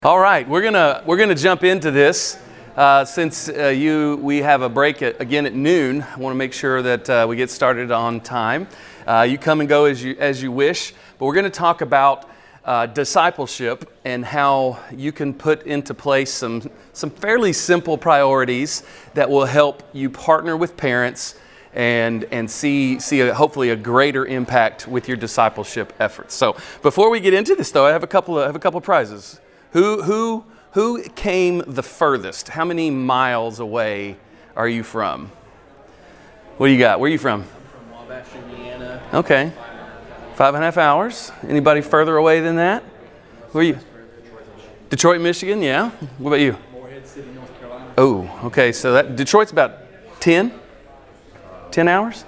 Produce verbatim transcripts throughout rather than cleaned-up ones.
All right, we're gonna we're gonna jump into this uh, since uh, you we have a break at, again at noon. I want to make sure that uh, we get started on time. Uh, you come and go as you as you wish, but we're going to talk about uh, discipleship and how you can put into place some some fairly simple priorities that will help you partner with parents and and see see a, hopefully a greater impact with your discipleship efforts. So before we get into this, though, I have a couple of I have a couple of prizes. Who who who came the furthest? How many miles away are you from? What do you got? Where are you from? I'm from Wabash, Indiana. Okay. Five and a half hours. Anybody further away than that? Where are you? Detroit, Michigan, yeah. What about you? Morehead City, North Carolina. Oh, okay. So that Detroit's about ten? ten hours?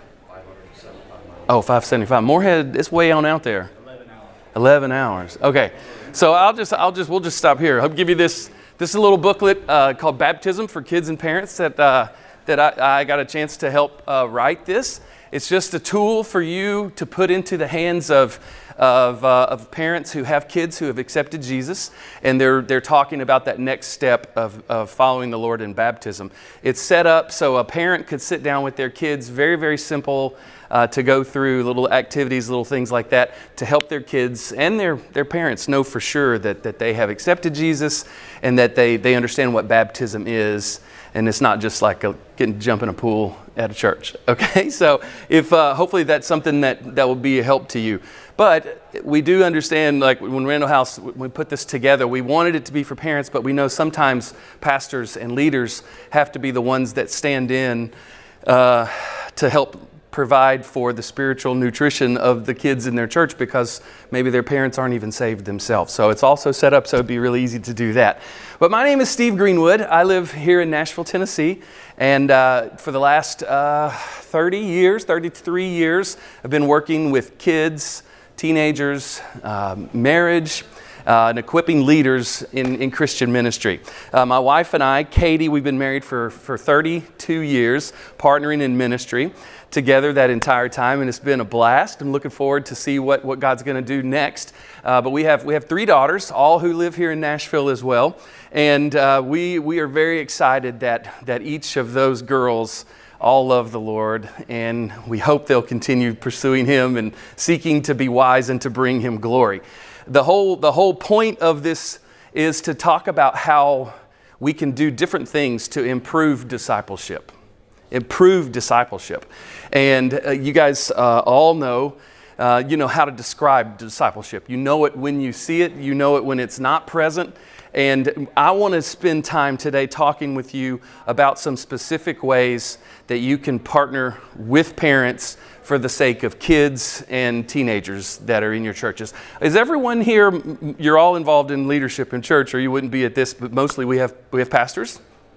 Oh, five seventy-five. Morehead, it's way on out there. eleven hours. eleven hours. Okay. So I'll just, I'll just, we'll just stop here. I'll give you this, this is a little booklet uh, called Baptism for Kids and Parents that uh, that I, I got a chance to help uh, write this. It's just a tool for you to put into the hands of of, uh, of parents who have kids who have accepted Jesus, and they're they're talking about that next step of, of following the Lord in baptism. It's set up so a parent could sit down with their kids, very, very simple, uh, to go through little activities, little things like that, to help their kids and their, their parents know for sure that, that they have accepted Jesus and that they, they understand what baptism is. And it's not just like a, getting jump in a pool at a church. Okay, so if uh, hopefully that's something that, that will be a help to you. But we do understand, like when Randall House, when we put this together, we wanted it to be for parents, but we know sometimes pastors and leaders have to be the ones that stand in uh, to help provide for the spiritual nutrition of the kids in their church because maybe their parents aren't even saved themselves. So it's also set up so it'd be really easy to do that. But my name is Steve Greenwood. I live here in Nashville, Tennessee. And uh, for the last uh, thirty years, thirty-three years, I've been working with kids, teenagers, uh, marriage, Uh, and equipping leaders in, in Christian ministry. Uh, my wife and I, Katie, we've been married for, for thirty-two years, partnering in ministry together that entire time, and it's been a blast. I'm looking forward to see what, what God's going to do next. Uh, but we have we have three daughters, all who live here in Nashville as well, and uh, we we are very excited that that each of those girls all love the Lord, and we hope they'll continue pursuing Him and seeking to be wise and to bring Him glory. The whole the whole point of this is to talk about how we can do different things to improve discipleship. Improve discipleship. And uh, you guys uh, all know, uh, you know how to describe discipleship. You know it when you see it. You know it when it's not present. And I want to spend time today talking with you about some specific ways that you can partner with parents for the sake of kids and teenagers that are in your churches. Is everyone here, you're all involved in leadership in church, or you wouldn't be at this, but mostly we have we have pastors?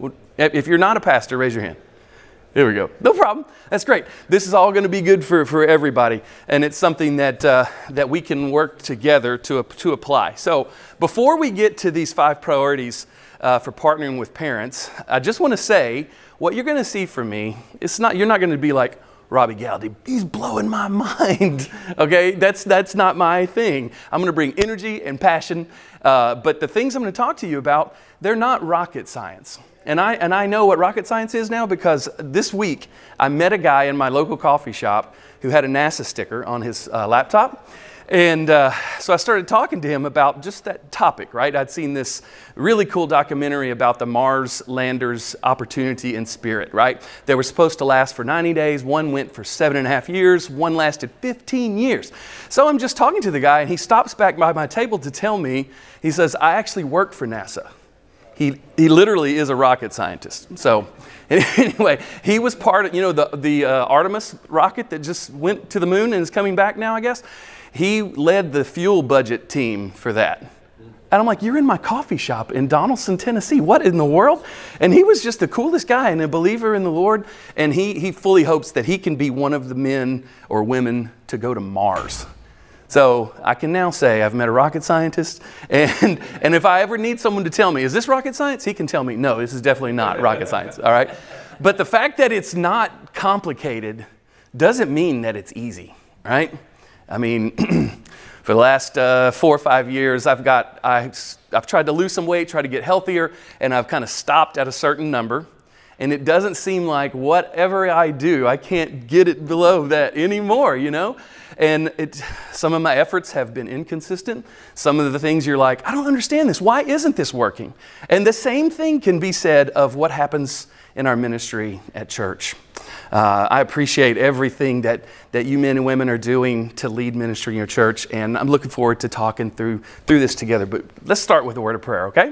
If you're not a pastor, raise your hand. There we go. No problem. That's great. This is all going to be good for, for everybody, and it's something that uh, that we can work together to to apply. So before we get to these five priorities uh, for partnering with parents, I just want to say what you're going to see from me. It's not you're not going to be like Robbie Galdi. He's blowing my mind. Okay, that's that's not my thing. I'm going to bring energy and passion, uh, but the things I'm going to talk to you about, they're not rocket science. And I and I know what rocket science is now because this week I met a guy in my local coffee shop who had a NASA sticker on his uh, laptop. And uh, so I started talking to him about just that topic, right? I'd seen this really cool documentary about the Mars landers' opportunity and spirit, right? They were supposed to last for ninety days. One went for seven and a half years. One lasted fifteen years. So I'm just talking to the guy, and he stops back by my table to tell me, he says, I actually work for NASA. He he literally is a rocket scientist. So anyway, he was part of, you know, the, the uh, Artemis rocket that just went to the moon and is coming back now, I guess. He led the fuel budget team for that. And I'm like, you're in my coffee shop in Donaldson, Tennessee. What in the world? And he was just the coolest guy and a believer in the Lord. And he he fully hopes that he can be one of the men or women to go to Mars. So I can now say I've met a rocket scientist, and and if I ever need someone to tell me, is this rocket science? He can tell me, no, this is definitely not rocket science, all right? But the fact that it's not complicated doesn't mean that it's easy, right? I mean, For the last uh, four or five years, I've got, I, I've tried to lose some weight, try to get healthier, and I've kind of stopped at a certain number. And it doesn't seem like whatever I do, I can't get it below that anymore, you know? And it, some of my efforts have been inconsistent. Some of the things you're like, I don't understand this. Why isn't this working? And the same thing can be said of what happens in our ministry at church. Uh, I appreciate everything that, that you men and women are doing to lead ministry in your church, and I'm looking forward to talking through, through this together. But let's start with a word of prayer, okay?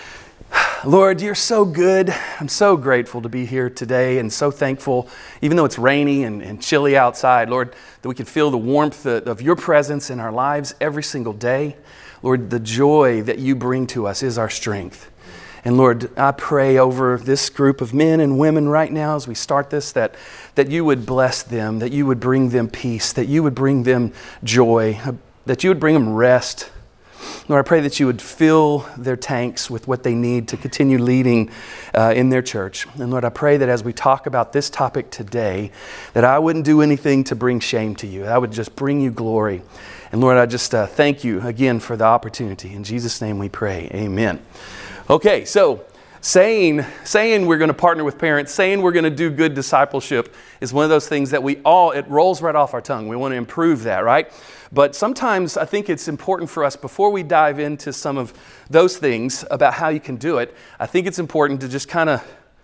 Lord, you're so good. I'm so grateful to be here today and so thankful, even though it's rainy and, and chilly outside, Lord, that we can feel the warmth of your presence in our lives every single day. Lord, the joy that you bring to us is our strength. And Lord, I pray over this group of men and women right now as we start this, that, that you would bless them, that you would bring them peace, that you would bring them joy, that you would bring them rest. Lord, I pray that you would fill their tanks with what they need to continue leading uh, in their church. And Lord, I pray that as we talk about this topic today, that I wouldn't do anything to bring shame to you. I would just bring you glory. And Lord, I just uh, thank you again for the opportunity. In Jesus' name we pray. Amen. Okay, so saying, saying we're going to partner with parents, saying we're going to do good discipleship is one of those things that we all, it rolls right off our tongue. We want to improve that, right? But sometimes I think it's important for us, before we dive into some of those things about how you can do it, I think it's important to just kind of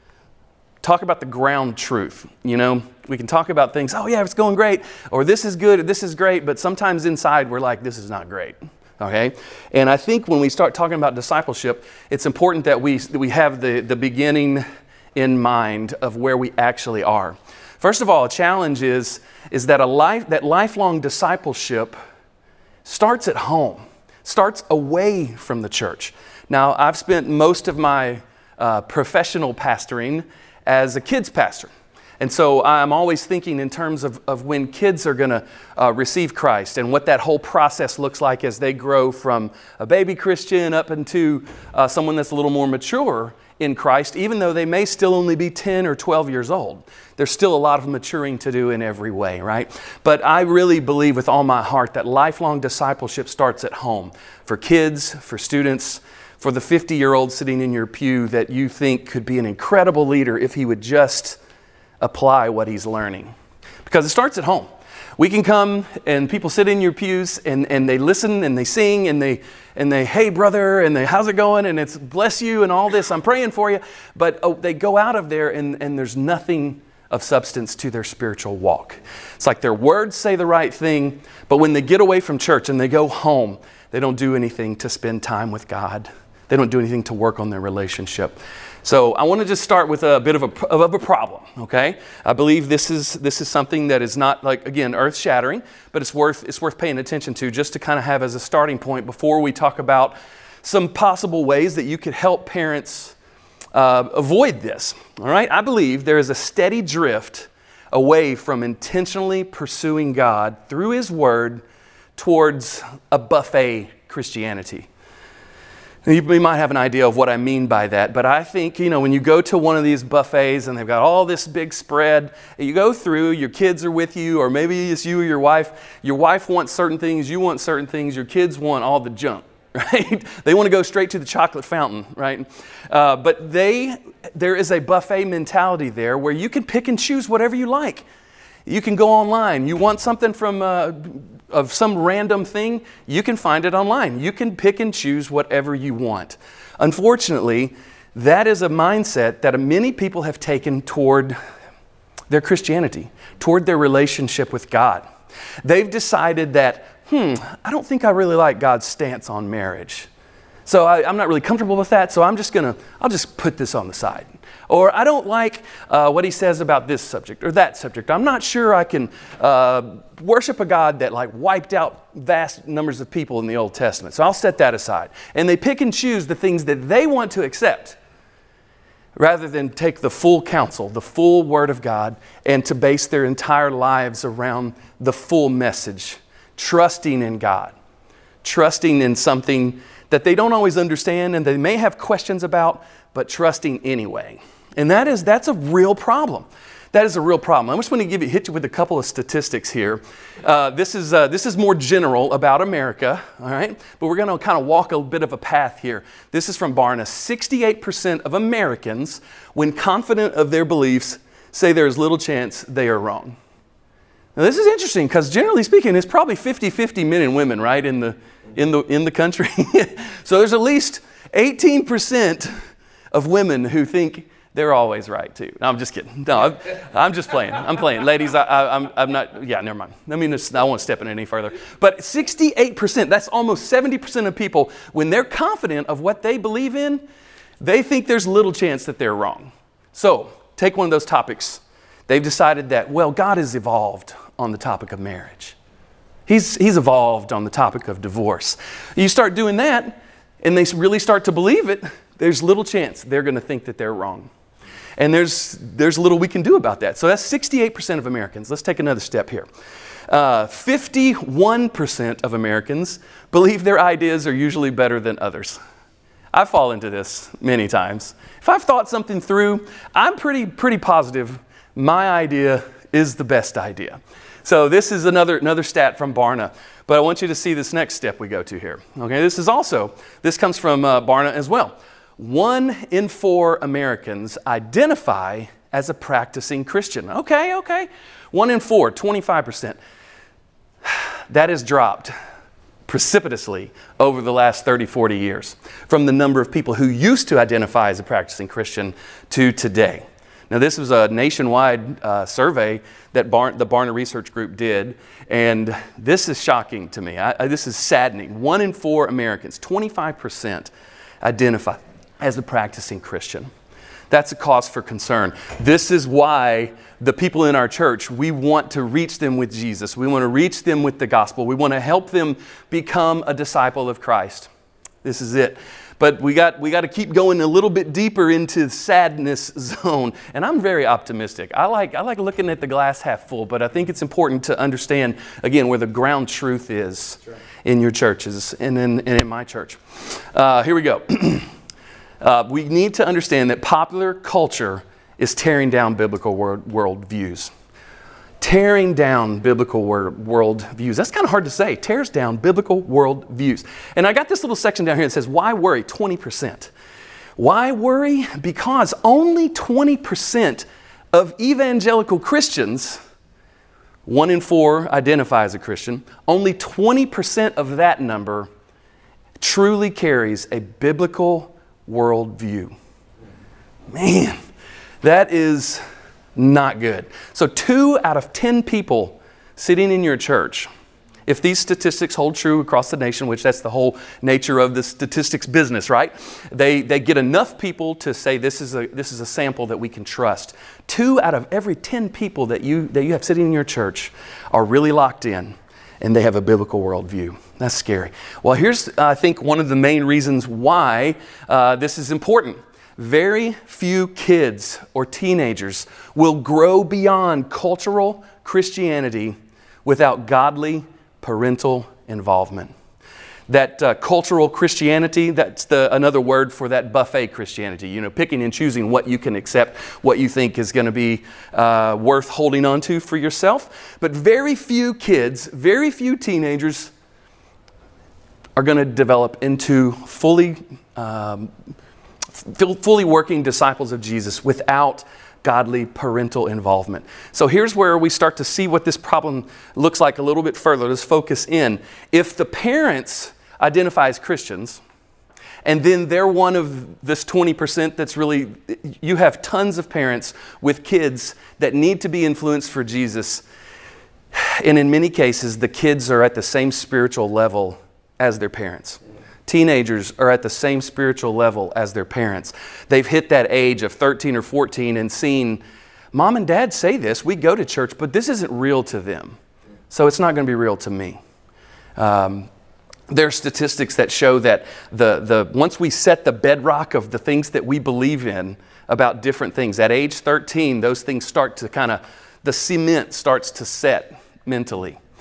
talk about the ground truth. You know, we can talk about things, oh yeah, it's going great, or this is good, or this is great, but sometimes inside we're like, this is not great. Okay? And I think when we start talking about discipleship, it's important that we, that we have the, the beginning in mind of where we actually are. First of all, a challenge is, is that a life that lifelong discipleship starts at home, starts away from the church. Now, I've spent most of my uh, professional pastoring as a kids pastor. And so I'm always thinking in terms of, of when kids are going to uh, receive Christ and what that whole process looks like as they grow from a baby Christian up into uh, someone that's a little more mature in Christ, even though they may still only be ten or twelve years old. There's still a lot of maturing to do in every way, right? But I really believe with all my heart that lifelong discipleship starts at home. For kids, for students, for the fifty-year-old sitting in your pew that you think could be an incredible leader if he would just apply what he's learning. Because it starts at home. We can come and people sit in your pews and, and they listen and they sing and they, and they, hey brother, and they, how's it going? And it's bless you and all this, I'm praying for you. But oh, they go out of there and, and there's nothing of substance to their spiritual walk. It's like their words say the right thing, but when they get away from church and they go home, they don't do anything to spend time with God. They don't do anything to work on their relationship. So I want to just start with a bit of a, of a problem, okay? I believe this is this is something that is not, like, again, earth-shattering, but it's worth it's worth paying attention to just to kind of have as a starting point before we talk about some possible ways that you could help parents uh, avoid this, all right? I believe there is a steady drift away from intentionally pursuing God through His Word towards a buffet Christianity. You might have an idea of what I mean by that, but I think, you know, when you go to one of these buffets and they've got all this big spread, you go through, your kids are with you, or maybe it's you or your wife. Your wife wants certain things, you want certain things, your kids want all the junk, right? They want to go straight to the chocolate fountain, right? Uh, but they, there is a buffet mentality there where you can pick and choose whatever you like. You can go online. You want something from uh, of some random thing, you can find it online. You can pick and choose whatever you want. Unfortunately, that is a mindset that many people have taken toward their Christianity, toward their relationship with God. They've decided that, hmm, I don't think I really like God's stance on marriage. So I, I'm not really comfortable with that, so I'm just gonna, I'll just put this on the side. Or I don't like uh, what he says about this subject or that subject. I'm not sure I can uh, worship a God that like wiped out vast numbers of people in the Old Testament. So I'll set that aside. And they pick and choose the things that they want to accept rather than take the full counsel, the full Word of God, and to base their entire lives around the full message, trusting in God, trusting in something that they don't always understand and they may have questions about, but trusting anyway. And that is, that's a real problem. That is a real problem. I just want to give you, hit you with a couple of statistics here. Uh, this is uh, this is more general about America, all right? But we're going to kind of walk a bit of a path here. This is from Barna. sixty-eight percent of Americans, when confident of their beliefs, say there's little chance they are wrong. Now, this is interesting because generally speaking, it's probably fifty-fifty men and women, right, in the in the in the country. So there's at least eighteen percent of women who think they're always right too. No, I'm just kidding. No, I'm, I'm just playing. I'm playing. Ladies, I, I, I'm, I'm not, yeah, never mind. I mean, I won't step in any further. But sixty-eight percent, that's almost seventy percent of people, when they're confident of what they believe in, they think there's little chance that they're wrong. So, take one of those topics. They've decided that, well, God has evolved on the topic of marriage. He's, he's evolved on the topic of divorce. You start doing that, and they really start to believe it, there's little chance they're going to think that they're wrong. And there's there's little we can do about that. So that's sixty-eight percent of Americans. Let's take another step here. Uh, fifty-one percent of Americans believe their ideas are usually better than others. I fall into this many times. If I've thought something through, I'm pretty pretty positive my idea is the best idea. So this is another another stat from Barna. But I want you to see this next step we go to here. Okay, this is also, this comes from uh, Barna as well. One in four Americans identify as a practicing Christian. Okay, okay. One in four, twenty-five percent. That has dropped precipitously over the last thirty, forty years from the number of people who used to identify as a practicing Christian to today. Now, this was a nationwide uh, survey that Bar- the Barna Research Group did, and this is shocking to me. I, I, this is saddening. One in four Americans, twenty-five percent, identify as a practicing Christian. That's a cause for concern. This is why the people in our church, we want to reach them with Jesus. We want to reach them with the gospel. We want to help them become a disciple of Christ. This is it. But we got we got to keep going a little bit deeper into the sadness zone. And I'm very optimistic. I like I like looking at the glass half full, but I think it's important to understand, again, where the ground truth is in your churches and in, and in my church. Uh, here we go. Uh, we need to understand that popular culture is tearing down biblical world, world views. Tearing down biblical world, world views. That's kind of hard to say. Tears down biblical world views. And I got this little section down here that says, why worry? twenty percent. Why worry? Because only twenty percent of evangelical Christians, one in four identify as a Christian, only twenty percent of that number truly carries a biblical worldview. Man, that is not good. So two out of ten people sitting in your church, if these statistics hold true across the nation, which that's the whole nature of the statistics business, right? They they get enough people to say this is a this is a sample that we can trust. Two out of every ten people that you that you have sitting in your church are really locked in, and they have a biblical worldview. That's scary. Well, here's, uh, I think, one of the main reasons why uh, this is important. Very few kids or teenagers will grow beyond cultural Christianity without godly parental involvement. That uh, cultural Christianity, that's the, another word for that buffet Christianity, you know, picking and choosing what you can accept, what you think is going to be uh, worth holding on to for yourself. But very few kids, very few teenagers are going to develop into fully, um, f- fully working disciples of Jesus without godly parental involvement. So here's where we start to see what this problem looks like a little bit further. Let's focus in. If the parents identify as Christians, and then they're one of this twenty percent that's really, you have tons of parents with kids that need to be influenced for Jesus. And in many cases, the kids are at the same spiritual level as their parents. Teenagers are at the same spiritual level as their parents. They've hit that age of thirteen or fourteen and seen, mom and dad say this, we go to church, but this isn't real to them. So it's not going to be real to me. Um, there are statistics that show that the, the once we set the bedrock of the things that we believe in about different things, at age thirteen, those things start to kind of, the cement starts to set mentally.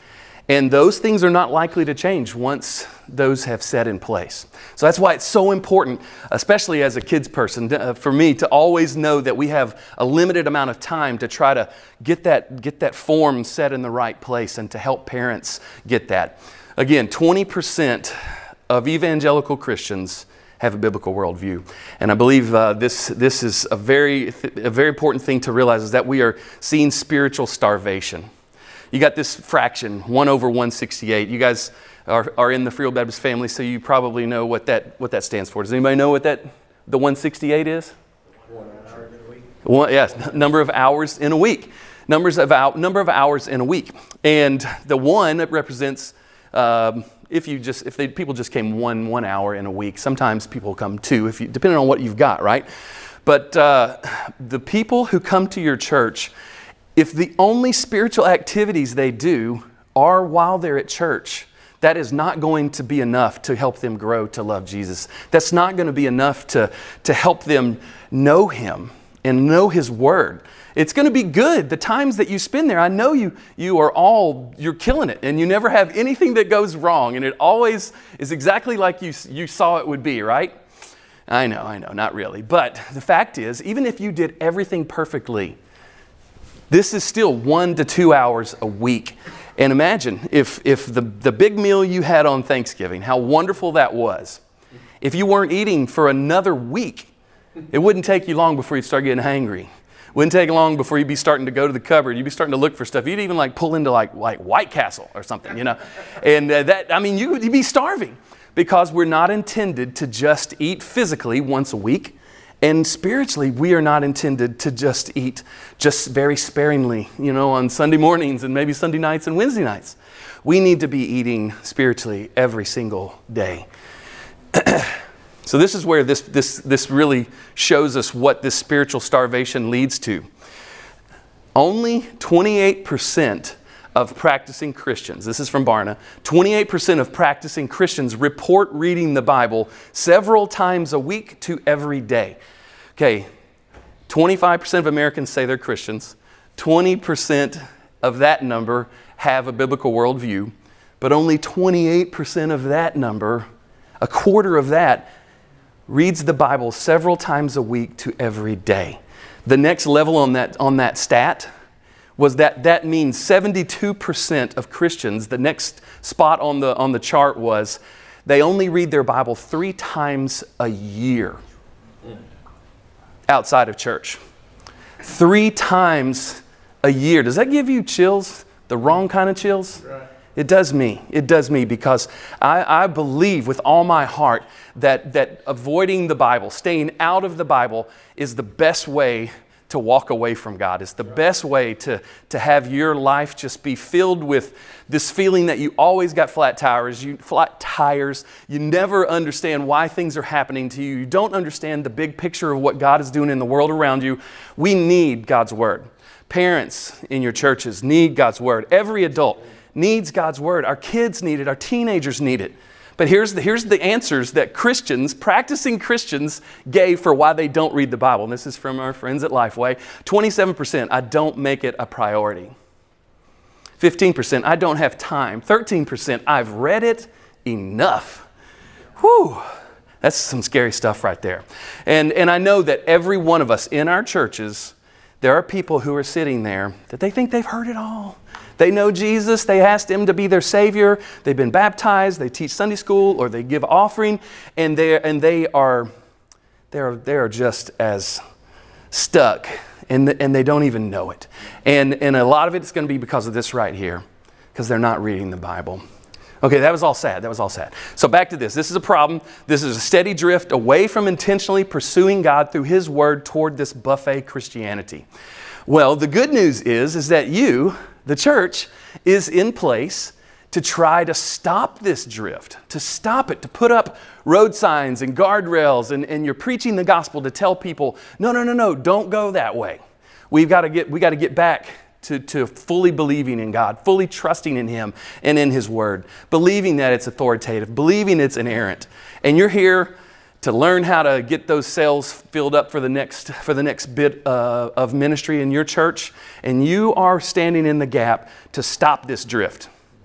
And those things are not likely to change once those have set in place. So that's why it's so important, especially as a kids person, uh, for me to always know that we have a limited amount of time to try to get that, get that form set in the right place and to help parents get that. Again, twenty percent of evangelical Christians have a biblical worldview. And I believe uh, this, this is a very, a very important thing to realize, is that we are seeing spiritual starvation. You got this fraction, one over one sixty-eight. You guys are, are in the Free Will Baptist family, so you probably know what that what that stands for. Does anybody know what that the one sixty-eight is? One hour in a week. One, yes, number of hours in a week. Numbers of out, number of hours in a week, and the one represents um, if you just if they, people just came one one hour in a week. Sometimes people come two, if you, depending on what you've got, right? But uh, the people who come to your church, if the only spiritual activities they do are while they're at church, that is not going to be enough to help them grow to love Jesus. That's not going to be enough to, to help them know Him and know His Word. It's going to be good. The times that you spend there, I know you you are all, you're killing it, and you never have anything that goes wrong, and it always is exactly like you, you saw it would be, right? I know, I know, not really. But the fact is, even if you did everything perfectly, this is still one to two hours a week. And imagine if, if the, the big meal you had on Thanksgiving, how wonderful that was. If you weren't eating for another week, it wouldn't take you long before you'd start getting hangry. It wouldn't take long before you'd be starting to go to the cupboard. You'd be starting to look for stuff. You'd even like pull into like, like White Castle or something, you know. And uh, that, I mean, you, you'd be starving, because we're not intended to just eat physically once a week. And spiritually, we are not intended to just eat just very sparingly, you know, on Sunday mornings and maybe Sunday nights and Wednesday nights. We need to be eating spiritually every single day. So this is where this, this, this really shows us what this spiritual starvation leads to. Only twenty-eight percent of practicing Christians, this is from Barna, twenty-eight percent of practicing Christians report reading the Bible several times a week to every day. Okay, twenty-five percent of Americans say they're Christians. twenty percent of that number have a biblical worldview, but only twenty-eight percent of that number, a quarter of that, reads the Bible several times a week to every day. The next level on that, on that stat was that that means seventy-two percent of Christians, the next spot on the, on the chart was, they only read their Bible three times a year outside of church. Three times a year. Does that give you chills? The wrong kind of chills? Right. It does me. It does me because I, I believe with all my heart that, that avoiding the Bible, staying out of the Bible, is the best way to walk away from God. It's the best way to, to have your life just be filled with this feeling that you always got flat tires, you flat tires, you never understand why things are happening to you, you don't understand the big picture of what God is doing in the world around you. We need God's Word. Parents in your churches need God's Word. Every adult needs God's Word. Our kids need it. Our teenagers need it. But here's the, here's the answers that Christians, practicing Christians, gave for why they don't read the Bible. And this is from our friends at Lifeway. twenty-seven percent, I don't make it a priority. fifteen percent, I don't have time. thirteen percent, I've read it enough. Whew, that's some scary stuff right there. And, and I know that every one of us in our churches, there are people who are sitting there that they think they've heard it all. They know Jesus, they asked Him to be their Savior, they've been baptized, they teach Sunday school, or they give offering, and they and they are they are they are just as stuck, and and they don't even know it. And and a lot of it's going to be because of this right here, because they're not reading the Bible. Okay, that was all sad. That was all sad. So back to this. This is a problem. This is a steady drift away from intentionally pursuing God through His Word toward this buffet Christianity. Well, the good news is, is that you, the church, is in place to try to stop this drift, to stop it, to put up road signs and guardrails, and, and you're preaching the gospel to tell people, no, no, no, no, don't go that way. We've got to get, we got to get back to, to fully believing in God, fully trusting in Him and in His Word, believing that it's authoritative, believing it's inerrant. And you're here to learn how to get those cells filled up for the next for the next bit uh, of ministry in your church, and you are standing in the gap to stop this drift.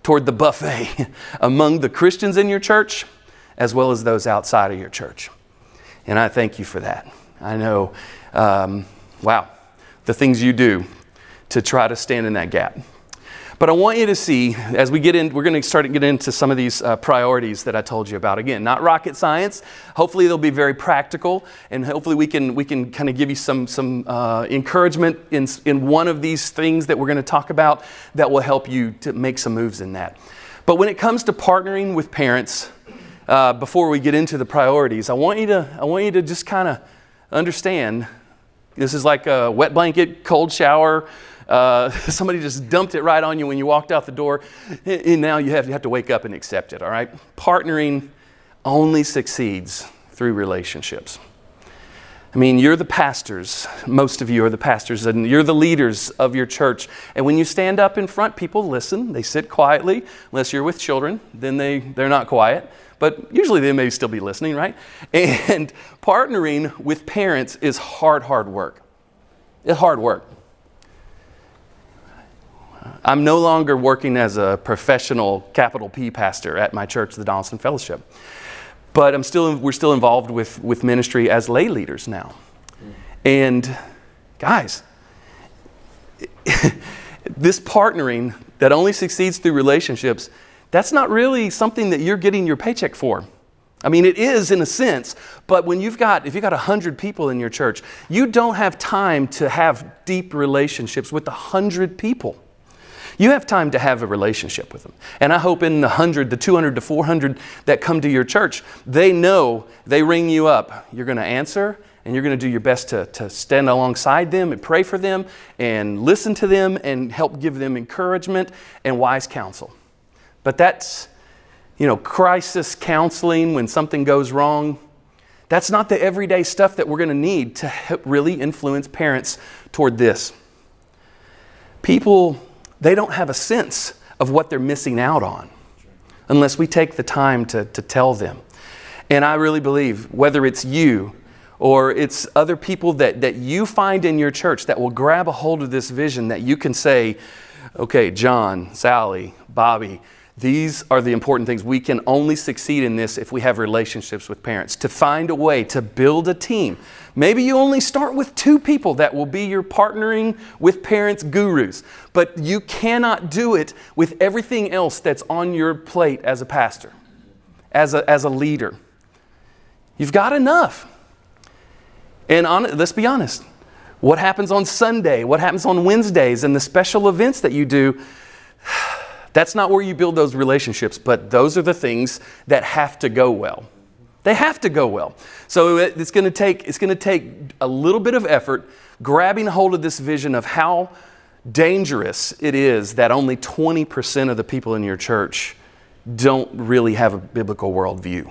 toward the buffet among the Christians in your church as well as those outside of your church. And I thank you for that. I know, um, wow, the things you do to try to stand in that gap. But I want you to see, as we get in, we're going to start to get into some of these uh, priorities that I told you about. Again, not rocket science. Hopefully they'll be very practical, and hopefully we can we can kind of give you some some uh, encouragement in in one of these things that we're going to talk about that will help you to make some moves in that. But when it comes to partnering with parents, uh, before we get into the priorities, I want you to I want you to just kind of understand. This is like a wet blanket, cold shower. Uh, somebody just dumped it right on you when you walked out the door, and now you have, you have to wake up and accept it, all right? Partnering only succeeds through relationships. I mean, you're the pastors. Most of you are the pastors, and you're the leaders of your church. And when you stand up in front, people listen. They sit quietly. Unless you're with children, then they, they're not quiet. But usually they may still be listening, right? And partnering with parents is hard, hard work. It's hard work. I'm no longer working as a professional capital P pastor at my church, the Donaldson Fellowship. But I'm still we're still involved with, with ministry as lay leaders now. And guys, this partnering that only succeeds through relationships, that's not really something that you're getting your paycheck for. I mean, it is in a sense, but when you've got, if you've got one hundred people in your church, you don't have time to have deep relationships with one hundred people. You have time to have a relationship with them. And I hope in the one hundred, the two hundred, the four hundred that come to your church, they know, they ring you up. You're going to answer, and you're going to do your best to, to stand alongside them and pray for them and listen to them and help give them encouragement and wise counsel. But that's, you know, crisis counseling when something goes wrong. That's not the everyday stuff that we're going to need to help really influence parents toward this. People, they don't have a sense of what they're missing out on unless we take the time to, to tell them. And I really believe whether it's you or it's other people that, that you find in your church that will grab a hold of this vision that you can say, okay, John, Sally, Bobby, these are the important things. We can only succeed in this if we have relationships with parents. To find a way to build a team. Maybe you only start with two people that will be your partnering with parents gurus. But you cannot do it with everything else that's on your plate as a pastor, as a, as a leader. You've got enough. And on, let's be honest. What happens on Sunday? What happens on Wednesdays and the special events that you do? That's not where you build those relationships, but those are the things that have to go well. They have to go well. So it's going to take it's going to take a little bit of effort grabbing hold of this vision of how dangerous it is that only twenty percent of the people in your church don't really have a biblical worldview.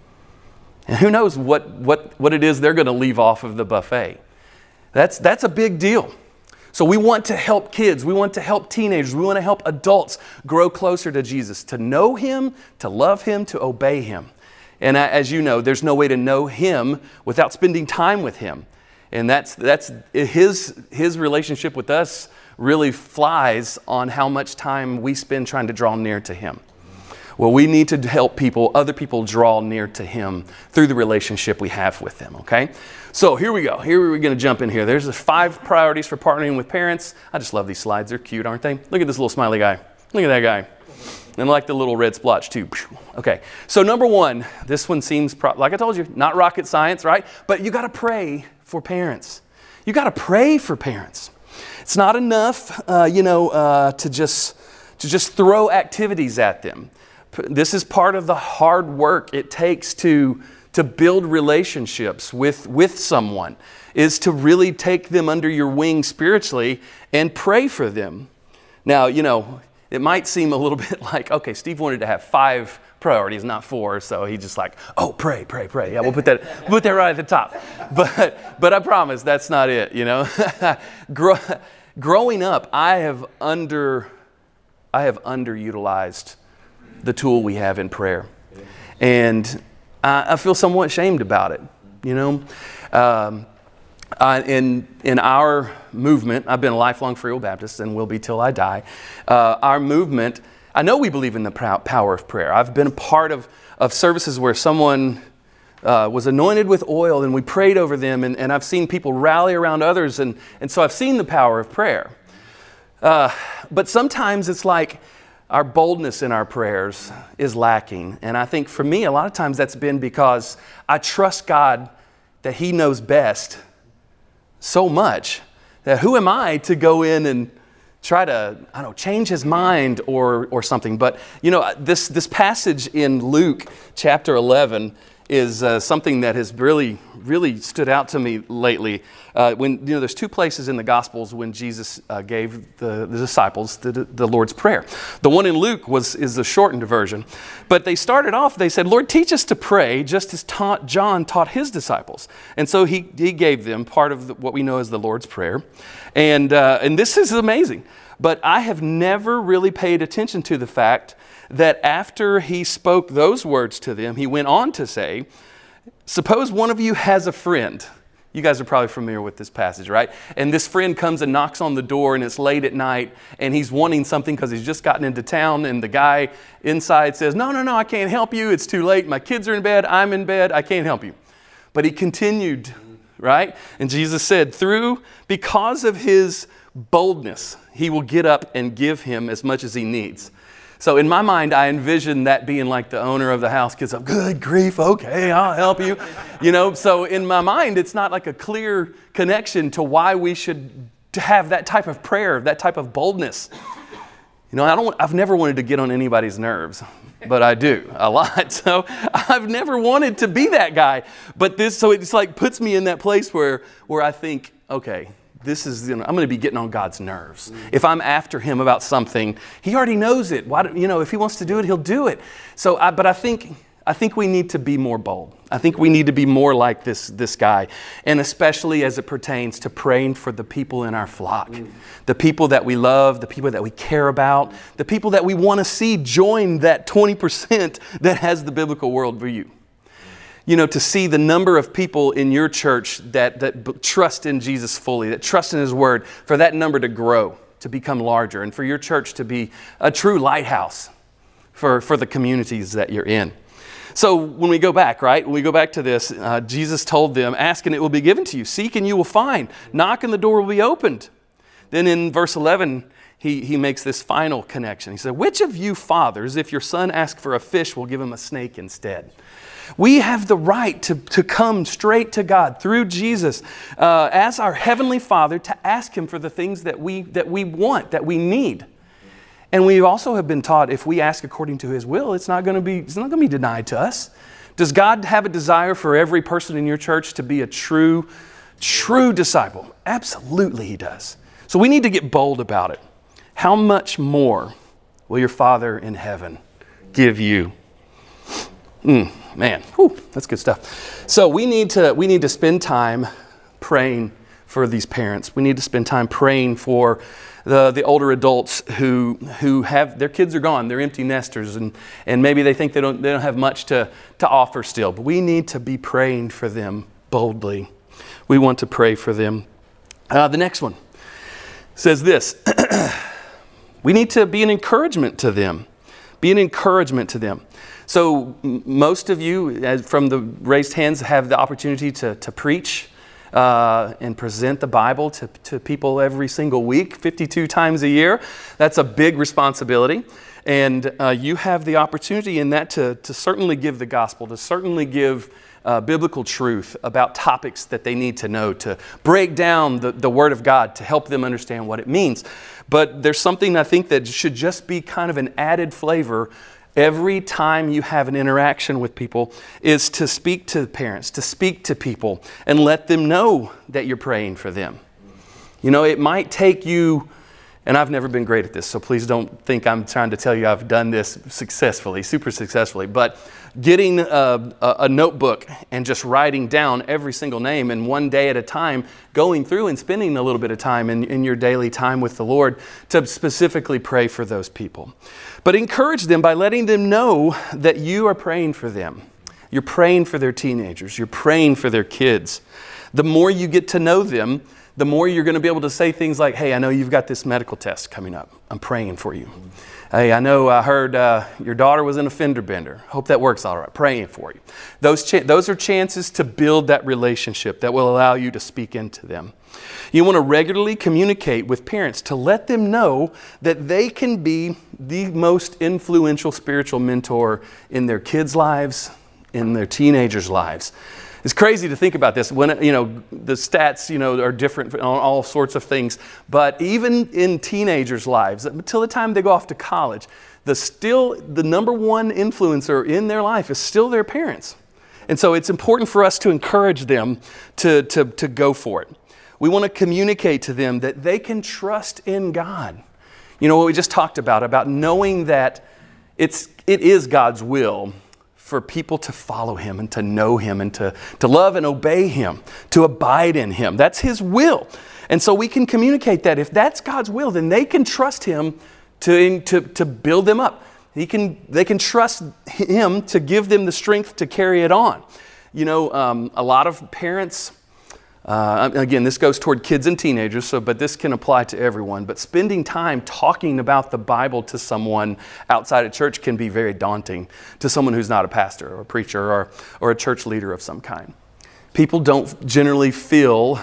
And who knows what what what it is they're going to leave off of the buffet. That's that's a big deal. So we want to help kids, we want to help teenagers, we want to help adults grow closer to Jesus, to know Him, to love Him, to obey Him. And as you know, there's no way to know Him without spending time with Him. And that's that's His, his relationship with us really flies on how much time we spend trying to draw near to Him. Well, we need to help people, other people draw near to Him through the relationship we have with them, okay? So here we go. Here we're going to jump in here. There's the five priorities for partnering with parents. I just love these slides. They're cute, aren't they? Look at this little smiley guy. Look at that guy. And I like the little red splotch too. Okay, so number one, this one seems, pro- like I told you, not rocket science, right? But you got to pray for parents. You got to pray for parents. It's not enough, uh, you know, uh, to just to just throw activities at them. This is part of the hard work it takes to, to build relationships with, with someone, is to really take them under your wing spiritually and pray for them. Now, you know, it might seem a little bit like, okay, Steve wanted to have five priorities, not four, so he just like, oh, pray, pray, pray. Yeah, we'll put that we'll put that right at the top. But but I promise that's not it, you know. Grow, growing up, I have under I have underutilized the tool we have in prayer. And I, I feel somewhat ashamed about it, you know. Um, uh, in in our movement, I've been a lifelong Free Will Baptist and will be till I die. Uh, our movement, I know we believe in the power of prayer. I've been a part of, of services where someone uh, was anointed with oil and we prayed over them, and, and I've seen people rally around others, and, and so I've seen the power of prayer. Uh, but sometimes it's like our boldness in our prayers is lacking. And I think for me, a lot of times that's been because I trust God that He knows best so much that who am I to go in and try to, I don't know, change His mind or or something. But, you know, this, this passage in Luke chapter eleven is uh, something that has really, really stood out to me lately. Uh, when, you know, there's two places in the Gospels when Jesus uh, gave the, the disciples the, the Lord's Prayer. The one in Luke was is the shortened version. But they started off, they said, Lord, teach us to pray just as taught, John taught his disciples. And so he, he gave them part of the, what we know as the Lord's Prayer. And, uh, and this is amazing. But I have never really paid attention to the fact that after he spoke those words to them, he went on to say, suppose one of you has a friend. You guys are probably familiar with this passage, right? And this friend comes and knocks on the door, and it's late at night, and he's wanting something because he's just gotten into town, and the guy inside says, no, no, no, I can't help you. It's too late. My kids are in bed. I'm in bed. I can't help you. But he continued, right? And Jesus said, through, because of his boldness, he will get up and give him as much as he needs. So in my mind, I envision that being like the owner of the house gets up, good grief, okay, I'll help you. You know, so in my mind, it's not like a clear connection to why we should have that type of prayer, that type of boldness. You know, I don't. I've never wanted to get on anybody's nerves, but I do a lot. So I've never wanted to be that guy. But this, so it's like puts me in that place where where I think, okay, this is, you know, I'm going to be getting on God's nerves. Mm-hmm. If I'm after Him about something, He already knows it. Why, do, you know, if He wants to do it, He'll do it. So, I, but I think I think we need to be more bold. I think we need to be more like this this guy, and especially as it pertains to praying for the people in our flock, mm-hmm. the people that we love, the people that we care about, the people that we want to see join that twenty percent that has the biblical worldview. You know, to see the number of people in your church that, that b- trust in Jesus fully, that trust in His Word, for that number to grow, to become larger, and for your church to be a true lighthouse for, for the communities that you're in. So when we go back, right, when we go back to this, uh, Jesus told them, ask and it will be given to you. Seek and you will find. Knock and the door will be opened. Then in verse eleven, he, he makes this final connection. He said, which of you fathers, if your son asks for a fish, will give him a snake instead? We have the right to, to come straight to God through Jesus uh, as our Heavenly Father to ask Him for the things that we that we want, that we need. And we also have been taught if we ask according to His will, it's not going to be it's not going to be denied to us. Does God have a desire for every person in your church to be a true, true disciple? Absolutely He does. So we need to get bold about it. How much more will your Father in heaven give you? Mm, man, whew, that's good stuff. So we need to we need to spend time praying for these parents. We need to spend time praying for the, the older adults who who have their kids are gone, they're empty nesters, and, and maybe they think they don't they don't have much to, to offer still. But we need to be praying for them boldly. We want to pray for them. Uh, the next one says this: we need to be an encouragement to them. Be an encouragement to them. So most of you, as from the raised hands, have the opportunity to, to preach uh, and present the Bible to, to people every single week, fifty-two times a year. That's a big responsibility. And uh, you have the opportunity in that to, to certainly give the gospel, to certainly give uh, biblical truth about topics that they need to know, to break down the, the Word of God, to help them understand what it means. But there's something I think that should just be kind of an added flavor every time you have an interaction with people, is to speak to parents, to speak to people, and let them know that you're praying for them. You know, it might take you, and I've never been great at this, so please don't think I'm trying to tell you I've done this successfully, super successfully, but getting a, a notebook and just writing down every single name, and one day at a time going through and spending a little bit of time in, in your daily time with the Lord to specifically pray for those people. But encourage them by letting them know that you are praying for them. You're praying for their teenagers. You're praying for their kids. The more you get to know them, the more you're going to be able to say things like, hey, I know you've got this medical test coming up. I'm praying for you. Hey, I know I heard uh, your daughter was in a fender bender. Hope that works all right. Praying for you. Those, cha- those are chances to build that relationship that will allow you to speak into them. You want to regularly communicate with parents to let them know that they can be the most influential spiritual mentor in their kids' lives, in their teenagers' lives. It's crazy to think about this. When, you know, the stats, you know, are different on all sorts of things. But even in teenagers' lives, until the time they go off to college, the still the number one influencer in their life is still their parents. And so it's important for us to encourage them to, to, to go for it. We want to communicate to them that they can trust in God. You know what we just talked about, about knowing that it's it is God's will for people to follow Him and to know Him and to, to love and obey Him, to abide in Him. That's His will. And so we can communicate that. If that's God's will, then they can trust Him to, to, to build them up. He can, they can trust Him to give them the strength to carry it on. You know, um, a lot of parents, uh, again, this goes toward kids and teenagers, so but this can apply to everyone. But spending time talking about the Bible to someone outside of church can be very daunting to someone who's not a pastor or a preacher or, or a church leader of some kind. People don't generally feel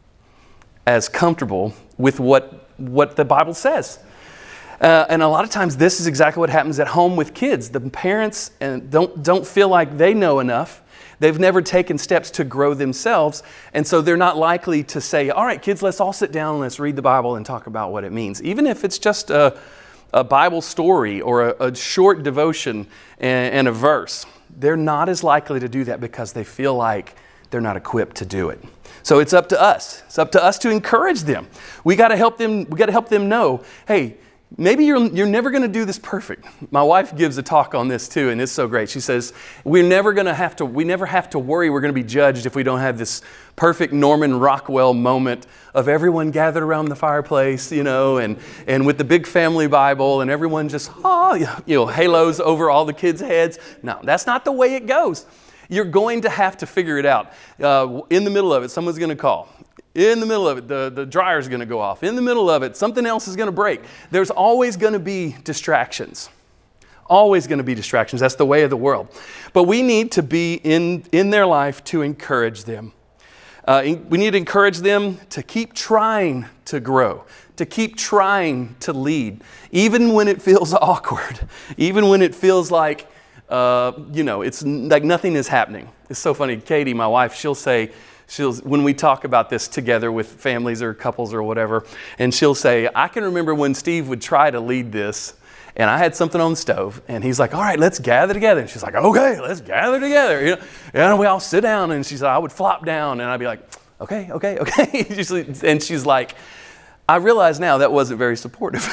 as comfortable with what, what the Bible says. Uh, and a lot of times this is exactly what happens at home with kids. The parents uh, don't, don't feel like they know enough. They've never taken steps to grow themselves, and so they're not likely to say, all right, kids, let's all sit down and let's read the Bible and talk about what it means. Even if it's just a, a Bible story or a, a short devotion and, and a verse, they're not as likely to do that because they feel like they're not equipped to do it. So it's up to us. It's up to us to encourage them. We got to help them. We got to help them know, hey, maybe you're you're never going to do this perfect. My wife gives a talk on this too, and it's so great. She says, we're never going to have to, we never have to worry we're going to be judged if we don't have this perfect Norman Rockwell moment of everyone gathered around the fireplace, you know, and, and with the big family Bible and everyone just, oh, you know, halos over all the kids' heads. No, that's not the way it goes. You're going to have to figure it out. Uh, in the middle of it, someone's going to call. In the middle of it, the, the dryer's going to go off. In the middle of it, something else is going to break. There's always going to be distractions. Always going to be distractions. That's the way of the world. But we need to be in, in their life to encourage them. Uh, we need to encourage them to keep trying to grow, to keep trying to lead, even when it feels awkward, even when it feels like, uh, you know, it's like nothing is happening. It's so funny. Katie, my wife, she'll say, She'll, when we talk about this together with families or couples or whatever, and she'll say, I can remember when Steve would try to lead this, and I had something on the stove, and he's like, all right, let's gather together. And she's like, okay, let's gather together. You know, and we all sit down, and she said, I would flop down, and I'd be like, okay, okay, okay. And she's like, I realize now that wasn't very supportive.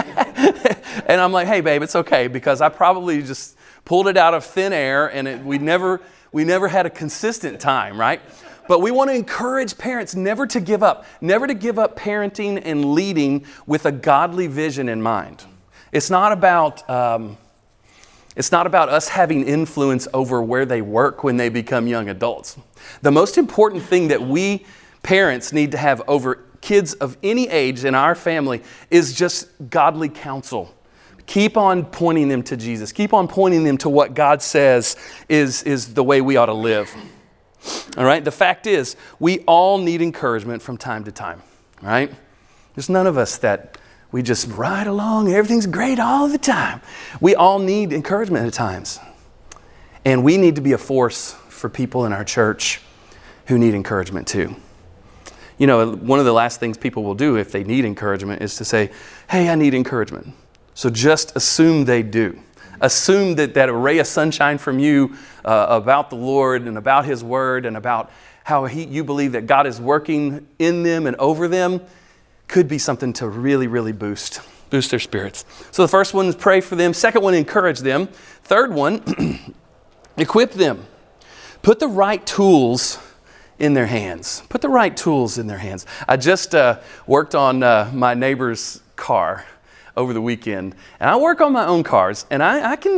And I'm like, hey, babe, it's okay, because I probably just pulled it out of thin air, and it, we never we never had a consistent time, right? But we want to encourage parents never to give up, never to give up parenting and leading with a godly vision in mind. It's not about um, it's not about us having influence over where they work when they become young adults. The most important thing that we parents need to have over kids of any age in our family is just godly counsel. Keep on pointing them to Jesus. Keep on pointing them to what God says is, is the way we ought to live. All right, the fact is, we all need encouragement from time to time, all right? There's none of us that we just ride along, everything's great all the time. We all need encouragement at times. And we need to be a force for people in our church who need encouragement too. You know, one of the last things people will do if they need encouragement is to say, hey, I need encouragement. So just assume they do. Assume that that ray of sunshine from you uh, about the Lord and about His Word and about how he, you believe that God is working in them and over them could be something to really, really boost, boost their spirits. So the first one is pray for them. Second one, encourage them. Third one, equip them. Put the right tools in their hands. Put the right tools in their hands. I just uh, worked on uh, my neighbor's car over the weekend, and I work on my own cars, and I, I can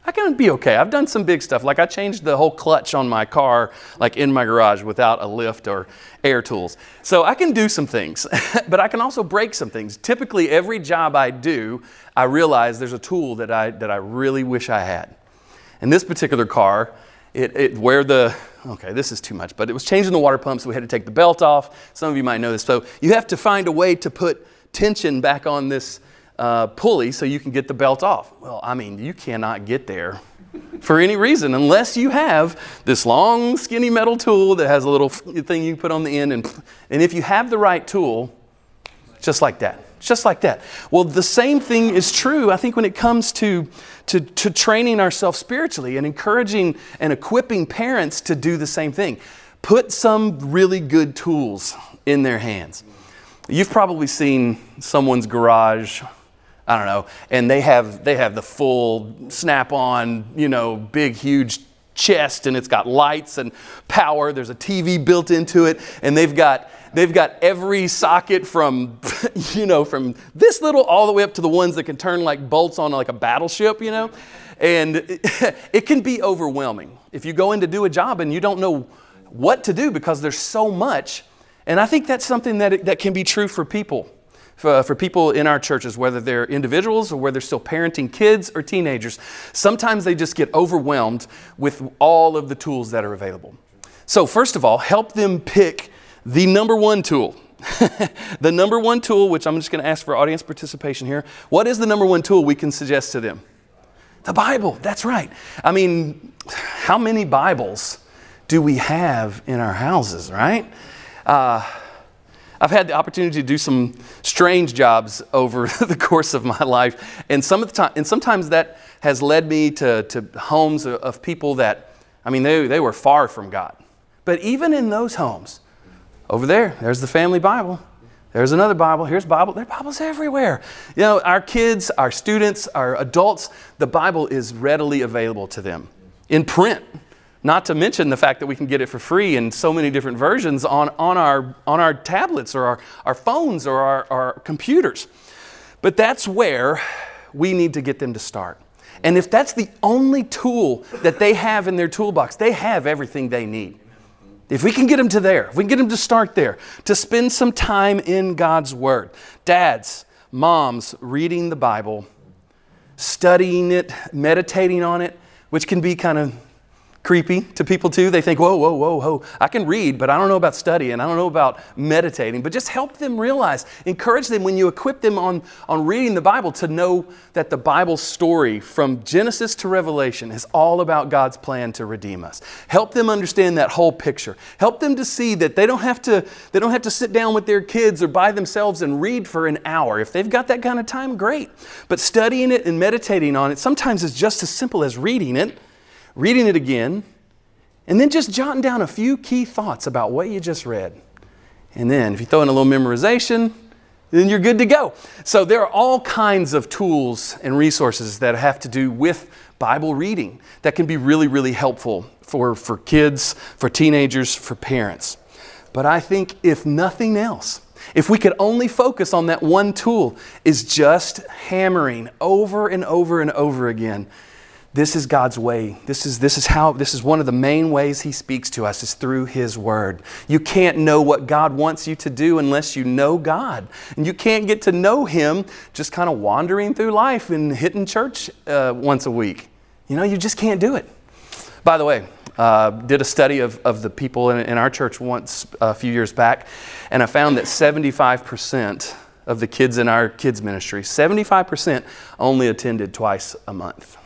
I can be okay. I've done some big stuff. Like I changed the whole clutch on my car, like in my garage without a lift or air tools. So I can do some things, but I can also break some things. Typically, every job I do, I realize there's a tool that I that I really wish I had. In this particular car, it, it where the, okay, this is too much, but it was changing the water pump, so we had to take the belt off. Some of you might know this. So you have to find a way to put tension back on this Uh, pulley so you can get the belt off. Well, I mean, you cannot get there for any reason unless you have this long, skinny metal tool that has a little thing you put on the end. And, and if you have the right tool, just like that, just like that. Well, the same thing is true, I think, when it comes to, to, to training ourselves spiritually and encouraging and equipping parents to do the same thing. Put some really good tools in their hands. You've probably seen someone's garage, I don't know, and they have they have the full snap-on, you know, big, huge chest, and it's got lights and power. There's a T V built into it, and they've got they've got every socket from, you know, from this little all the way up to the ones that can turn like bolts on like a battleship, you know, and it, it can be overwhelming if you go in to do a job and you don't know what to do because there's so much. And I think that's something that that can be true for people. For, for people in our churches, whether they're individuals or whether they're still parenting kids or teenagers. Sometimes they just get overwhelmed with all of the tools that are available. So first of all, help them pick the number one tool. The number one tool, which I'm just going to ask for audience participation here. What is the number one tool we can suggest to them? The Bible, that's right. I mean, how many Bibles do we have in our houses, right? Uh, I've had the opportunity to do some strange jobs over the course of my life, and some of the time, and sometimes that has led me to, to homes of, of people that, I mean, they they were far from God. But even in those homes, over there, there's the family Bible. There's another Bible. Here's Bible. There are Bibles everywhere. You know, our kids, our students, our adults, the Bible is readily available to them in print. Not to mention the fact that we can get it for free in so many different versions on, on, our, on our tablets or our, our phones or our, our computers. But that's where we need to get them to start. And if that's the only tool that they have in their toolbox, they have everything they need. If we can get them to there, if we can get them to start there, to spend some time in God's Word. Dads, moms, reading the Bible, studying it, meditating on it, which can be kind of creepy to people too. They think, whoa, whoa, whoa, whoa. I can read, but I don't know about studying. I don't know about meditating. But just help them realize, encourage them when you equip them on, on reading the Bible to know that the Bible story from Genesis to Revelation is all about God's plan to redeem us. Help them understand that whole picture. Help them to see that they don't have to, they don't have to sit down with their kids or by themselves and read for an hour. If they've got that kind of time, great. But studying it and meditating on it sometimes is just as simple as reading it, reading it again, and then just jotting down a few key thoughts about what you just read. And then if you throw in a little memorization, then you're good to go. So there are all kinds of tools and resources that have to do with Bible reading that can be really, really helpful for, for kids, for teenagers, for parents. But I think if nothing else, if we could only focus on that one tool, is just hammering over and over and over again, this is God's way. This is, this is how, this is one of the main ways He speaks to us is through His Word. You can't know what God wants you to do unless you know God. And you can't get to know Him just kind of wandering through life and hitting church uh, once a week. You know, you just can't do it. By the way, uh, did a study of, of the people in, in our church once a few years back, and I found that seventy-five percent of the kids in our kids ministry, seventy-five percent only attended twice a month.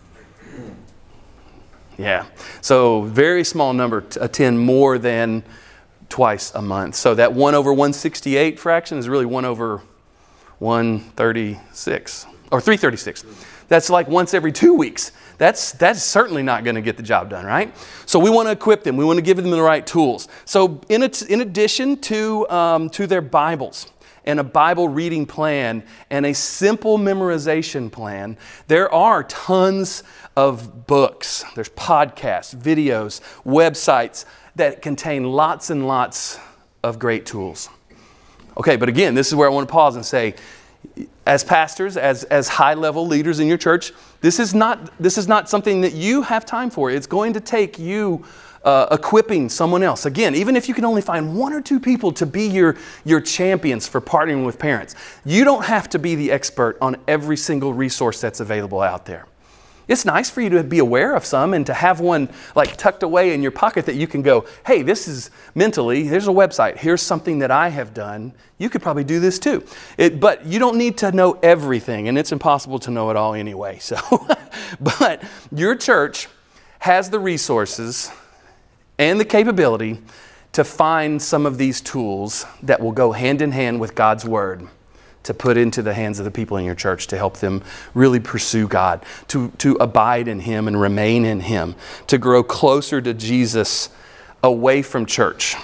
Yeah, so very small number to attend more than twice a month. So that one over one sixty-eight fraction is really one over one thirty-six, or three thirty-six. That's like once every two weeks. That's, that's certainly not going to get the job done, right? So we want to equip them. We want to give them the right tools. So in, a, in addition to, um, to their Bibles, and a Bible reading plan, and a simple memorization plan, there are tons of books. There's podcasts, videos, websites that contain lots and lots of great tools. Okay, but again, this is where I want to pause and say, as pastors, as, as high-level leaders in your church, this is not this is not something that you have time for. It's going to take you uh, equipping someone else. Again, even if you can only find one or two people to be your, your champions for partnering with parents, you don't have to be the expert on every single resource that's available out there. It's nice for you to be aware of some and to have one like tucked away in your pocket that you can go, hey, this is mentally, here's a website. Here's something that I have done. You could probably do this too. It, but you don't need to know everything, and it's impossible to know it all anyway. So, but your church has the resources and the capability to find some of these tools that will go hand in hand with God's Word, to put into the hands of the people in your church to help them really pursue God, to, to abide in Him and remain in Him, to grow closer to Jesus away from church.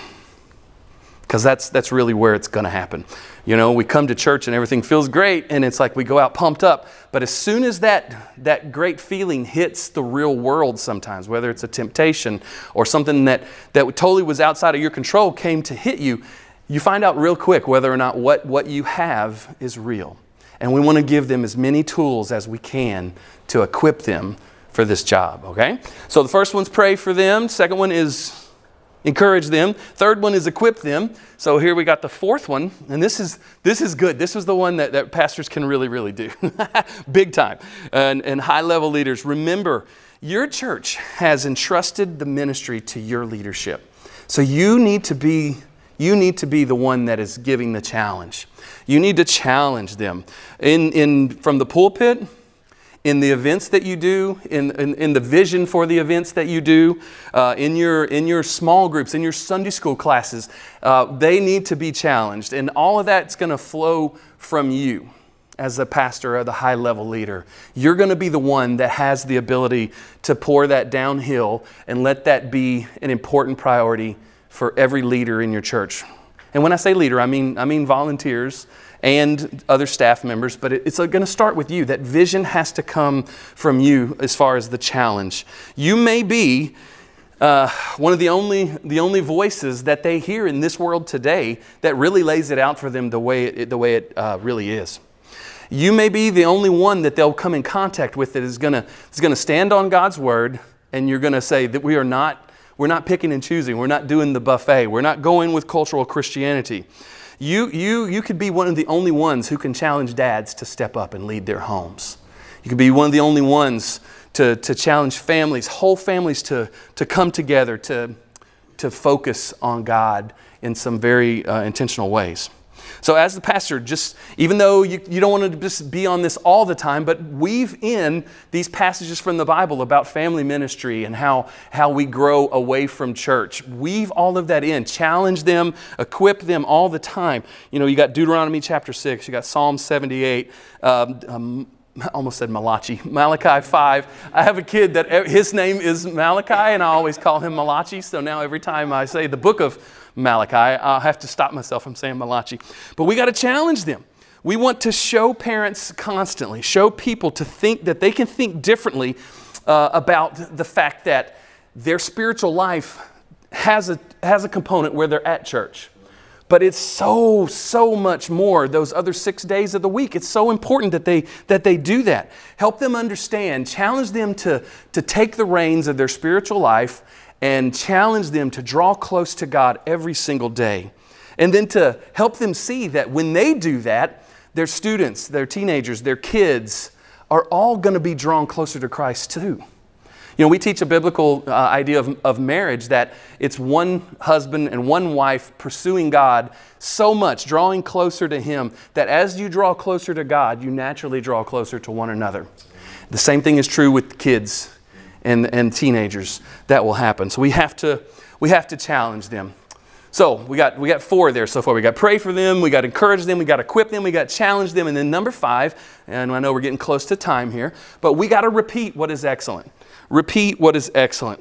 Because that's that's really where it's going to happen. You know, we come to church and everything feels great, and it's like we go out pumped up. But as soon as that, that great feeling hits the real world sometimes, whether it's a temptation or something that, that totally was outside of your control came to hit you, you find out real quick whether or not what, what you have is real. And we want to give them as many tools as we can to equip them for this job, okay? So the first one's pray for them. Second one is encourage them. Third one is equip them. So here we got the fourth one, and this is this is good. This is the one that, that pastors can really, really do. Big time. And, and high-level leaders, remember, your church has entrusted the ministry to your leadership. So you need to be You need to be the one that is giving the challenge. You need to challenge them. In, in, from the pulpit, in the events that you do, in, in, in the vision for the events that you do, uh, in, your, in your small groups, in your Sunday school classes, uh, they need to be challenged. And all of that's going to flow from you as the pastor or the high-level leader. You're going to be the one that has the ability to pour that downhill and let that be an important priority for every leader in your church. And when I say leader, I mean I mean volunteers and other staff members, but it, it's going to start with you. That vision has to come from you as far as the challenge. You may be uh, one of the only the only voices that they hear in this world today that really lays it out for them the way it, the way it uh, really is. You may be the only one that they'll come in contact with that is going to is going to stand on God's Word, and you're going to say that we are not We're not picking and choosing. We're not doing the buffet. We're not going with cultural Christianity. You, you, you could be one of the only ones who can challenge dads to step up and lead their homes. You could be one of the only ones to, to challenge families, whole families to, to come together, to, to focus on God in some very uh, intentional ways. So as the pastor, just even though you, you don't want to just be on this all the time, but weave in these passages from the Bible about family ministry and how, how we grow away from church. Weave all of that in. Challenge them, equip them all the time. You know, you got Deuteronomy chapter six, you got Psalm seventy-eight, um, um, I almost said Malachi, Malachi five. I have a kid that his name is Malachi, and I always call him Malachi. So now every time I say the book of Malachi, I'll have to stop myself from saying Malachi. But we got to challenge them. We want to show parents constantly, show people to think that they can think differently uh, about the fact that their spiritual life has a has a component where they're at church. But it's so, so much more those other six days of the week. It's so important that they that they do that. Help them understand, challenge them to, to take the reins of their spiritual life and challenge them to draw close to God every single day. And then to help them see that when they do that, their students, their teenagers, their kids are all going to be drawn closer to Christ too. You know, we teach a biblical uh, idea of, of marriage that it's one husband and one wife pursuing God so much, drawing closer to Him, that as you draw closer to God, you naturally draw closer to one another. The same thing is true with kids and, and teenagers. That will happen. So we have to we have to challenge them. So we got we got four there so far. We got pray for them, we got encourage them, we got equip them, we got challenge them, and then number five, and I know we're getting close to time here, but we got to repeat what is excellent. Repeat what is excellent.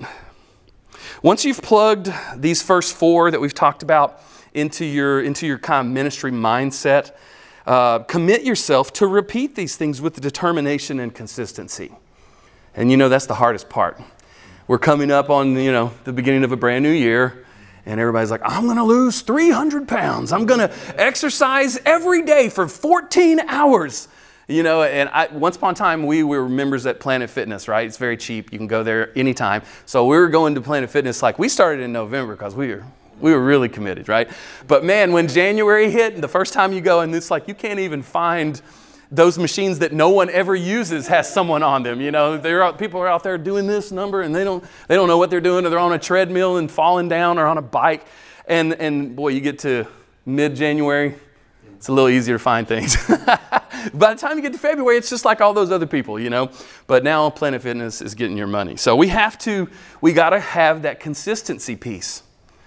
Once you've plugged these first four that we've talked about into your into your kind of ministry mindset, uh, commit yourself to repeat these things with determination and consistency. And you know that's the hardest part. We're coming up on you know the beginning of a brand new year, And everybody's like, I'm going to lose three hundred pounds. I'm going to exercise every day for fourteen hours. You know, and I, once upon a time, we were members at Planet Fitness, right? It's very cheap. You can go there anytime. So we were going to Planet Fitness, like we started in November because we were we were really committed, right? But man, when January hit, and the first time you go, and it's like you can't even find those machines that no one ever uses has someone on them. You know, they're out, people are out there doing this number, and they don't they don't know what they're doing, or they're on a treadmill and falling down, or on a bike. And and boy, you get to mid-January, it's a little easier to find things. By the time you get to February, it's just like all those other people, you know. But now Planet Fitness is getting your money. So we have to, we got to have that consistency piece.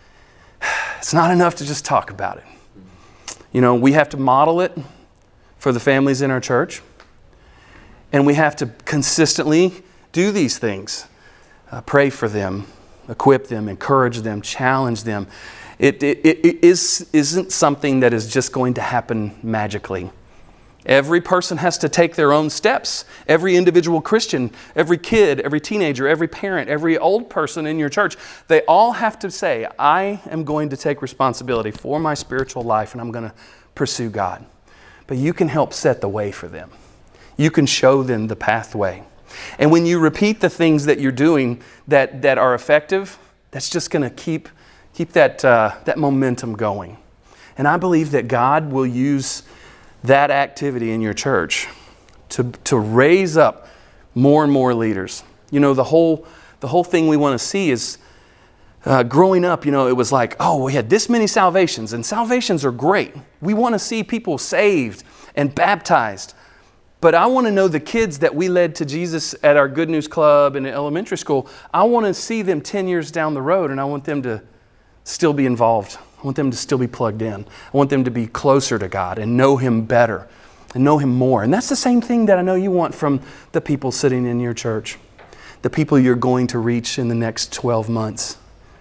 It's not enough to just talk about it. You know, we have to model it for the families in our church. And we have to consistently do these things. Uh, pray for them, equip them, encourage them, challenge them. It, it, it is, isn't something that is just going to happen magically. Every person has to take their own steps. Every individual Christian, every kid, every teenager, every parent, every old person in your church, they all have to say, I am going to take responsibility for my spiritual life and I'm going to pursue God. But you can help set the way for them. You can show them the pathway. And when you repeat the things that you're doing that, that are effective, that's just going to keep, keep that, uh, that momentum going. And I believe that God will use that activity in your church to, to raise up more and more leaders. You know, the whole, the whole thing we want to see is uh, growing up, you know, it was like, oh, we had this many salvations, and salvations are great. We want to see people saved and baptized. But I want to know the kids that we led to Jesus at our Good News Club and in elementary school. I want to see them ten years down the road, and I want them to still be involved. I want them to still be plugged in. I want them to be closer to God and know Him better and know Him more. And that's the same thing that I know you want from the people sitting in your church, the people you're going to reach in the next twelve months.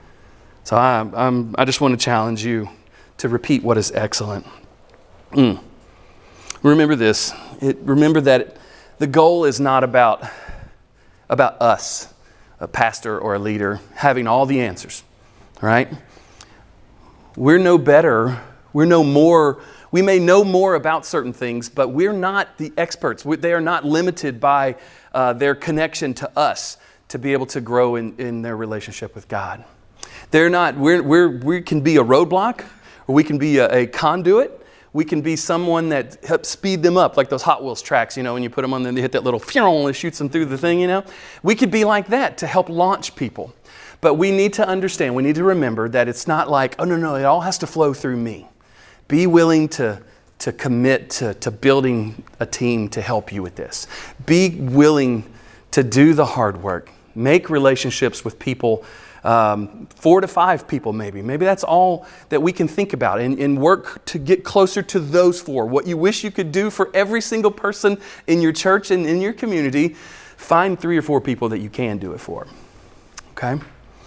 So I, I'm, I just want to challenge you to repeat what is excellent. Mm. Remember this. It, remember that the goal is not about, about us, a pastor or a leader, having all the answers, right? We're no better, we're no more, we may know more about certain things, but we're not the experts. We, they are not limited by uh, their connection to us to be able to grow in, in their relationship with God. They're not, we're, we're, we can be a roadblock, or we can be a, a conduit. We can be someone that helps speed them up, like those Hot Wheels tracks, you know, when you put them on, then they hit that little phew, and it shoots them through the thing, you know. We could be like that to help launch people. But we need to understand, we need to remember that it's not like, oh, no, no, it all has to flow through me. Be willing to, to commit to, to building a team to help you with this. Be willing to do the hard work. Make relationships with people, um, four to five people maybe. Maybe that's all that we can think about, and, and work to get closer to those four. What you wish you could do for every single person in your church and in your community, find three or four people that you can do it for. Okay?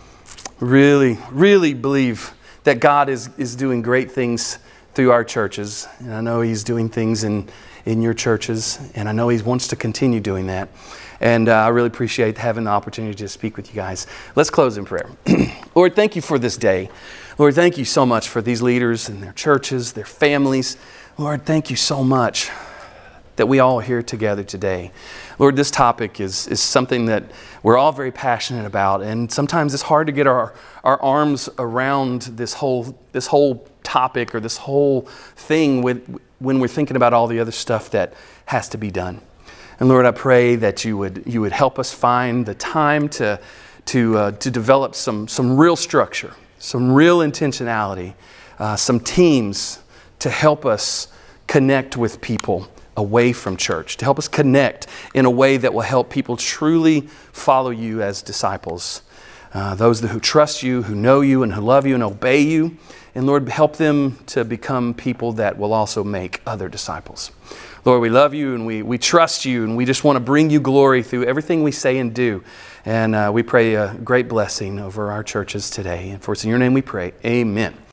Really, really believe that God is, is doing great things through our churches. And I know He's doing things in, in your churches. And I know He wants to continue doing that. And uh, I really appreciate having the opportunity to speak with you guys. Let's close in prayer. Lord, thank you for this day. Lord, thank you so much for these leaders and their churches, their families. Lord, thank you so much that we all are here together today. Lord, this topic is, is something that we're all very passionate about, and sometimes it's hard to get our, our arms around this whole this whole topic or this whole thing with, when we're thinking about all the other stuff that has to be done. And Lord, I pray that you would you would help us find the time to to uh, to develop some some real structure, some real intentionality, uh, some teams to help us connect with people away from church, to help us connect in a way that will help people truly follow you as disciples. Uh, those who trust you, who know you, and who love you and obey you. And Lord, help them to become people that will also make other disciples. Lord, we love you and we, we trust you, and we just want to bring you glory through everything we say and do. And uh, we pray a great blessing over our churches today. And for it's in your name we pray. Amen.